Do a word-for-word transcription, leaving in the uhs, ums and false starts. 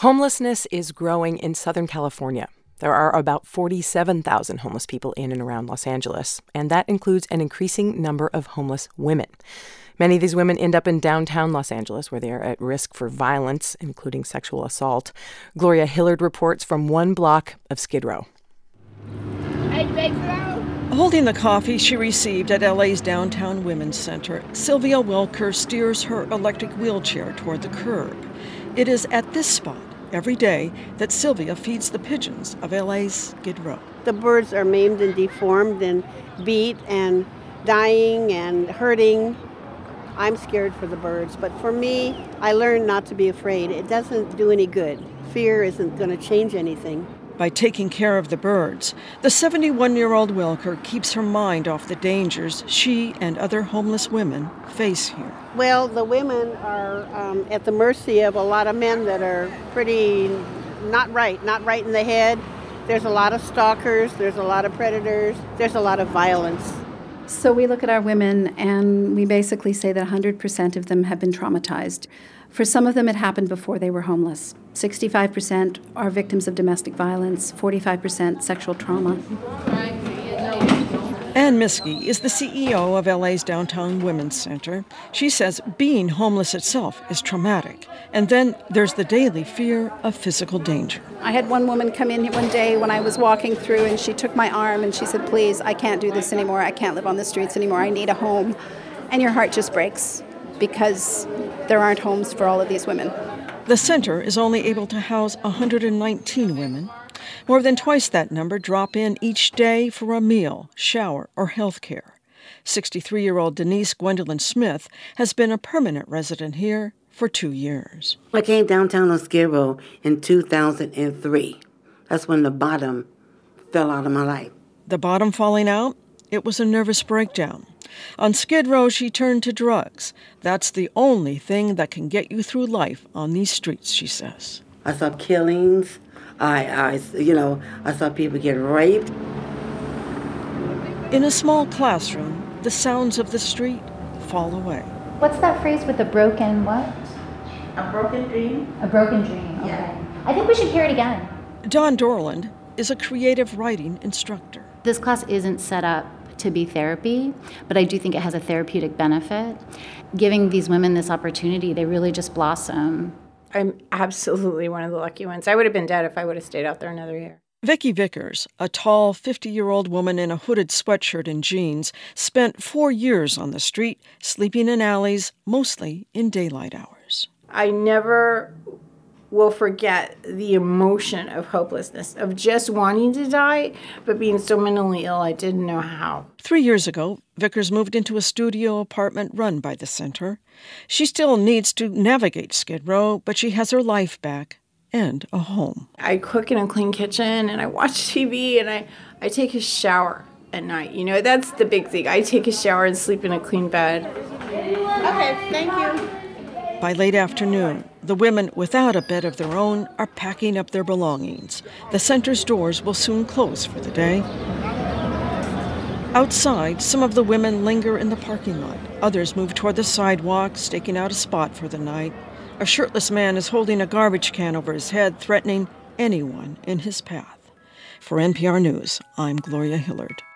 Homelessness is growing in Southern California. There are about forty-seven thousand homeless people in and around Los Angeles, and that includes an increasing number of homeless women. Many of these women end up in downtown Los Angeles, where they are at risk for violence, including sexual assault. Gloria Hillard reports from one block of Skid Row. Holding the coffee she received at L A's Downtown Women's Center, Sylvia Welker steers her electric wheelchair toward the curb. It is at this spot every day that Sylvia feeds the pigeons of L A's Skid Row. The birds are maimed and deformed and beat and dying and hurting. I'm scared for the birds, but for me, I learned not to be afraid. It doesn't do any good. Fear isn't going to change anything. By taking care of the birds, the seventy-one-year-old Welker keeps her mind off the dangers she and other homeless women face here. Well, the women are um, at the mercy of a lot of men that are pretty not right, not right in the head. There's a lot of stalkers, there's a lot of predators, there's a lot of violence. So we look at our women and we basically say that one hundred percent of them have been traumatized. For some of them, it happened before they were homeless. sixty-five percent are victims of domestic violence, forty-five percent sexual trauma. Ann Miskey is the C E O of L A's Downtown Women's Center. She says being homeless itself is traumatic, and then there's the daily fear of physical danger. I had one woman come in one day when I was walking through, and she took my arm and she said, "Please, I can't do this anymore. I can't live on the streets anymore. I need a home." And your heart just breaks because there aren't homes for all of these women. The center is only able to house one hundred nineteen women. More than twice that number drop in each day for a meal, shower, or health care. sixty-three-year-old Denise Gwendolyn Smith has been a permanent resident here for two years. I came downtown on Skid Row in two thousand three. That's when the bottom fell out of my life. The bottom falling out? It was a nervous breakdown. On Skid Row, she turned to drugs. That's the only thing that can get you through life on these streets, she says. I saw killings. I, I, you know, I saw people get raped. In a small classroom, the sounds of the street fall away. What's that phrase with a broken what? A broken dream? A broken dream, okay. Yeah. I think we should hear it again. Dawn Dorland is a creative writing instructor. This class isn't set up to be therapy, but I do think it has a therapeutic benefit. Giving these women this opportunity, they really just blossom. I'm absolutely one of the lucky ones. I would have been dead if I would have stayed out there another year. Vicki Vickers, a tall fifty-year-old woman in a hooded sweatshirt and jeans, spent four years on the street, sleeping in alleys, mostly in daylight hours. I never will forget the emotion of hopelessness, of just wanting to die, but being so mentally ill I didn't know how. Three years ago, Vickers moved into a studio apartment run by the center. She still needs to navigate Skid Row, but she has her life back and a home. I cook in a clean kitchen, and I watch T V, and I, I take a shower at night. You know, that's the big thing. I take a shower and sleep in a clean bed. Okay, thank you. By late afternoon, the women without a bed of their own are packing up their belongings. The center's doors will soon close for the day. Outside, some of the women linger in the parking lot. Others move toward the sidewalk, staking out a spot for the night. A shirtless man is holding a garbage can over his head, threatening anyone in his path. For N P R News, I'm Gloria Hillard.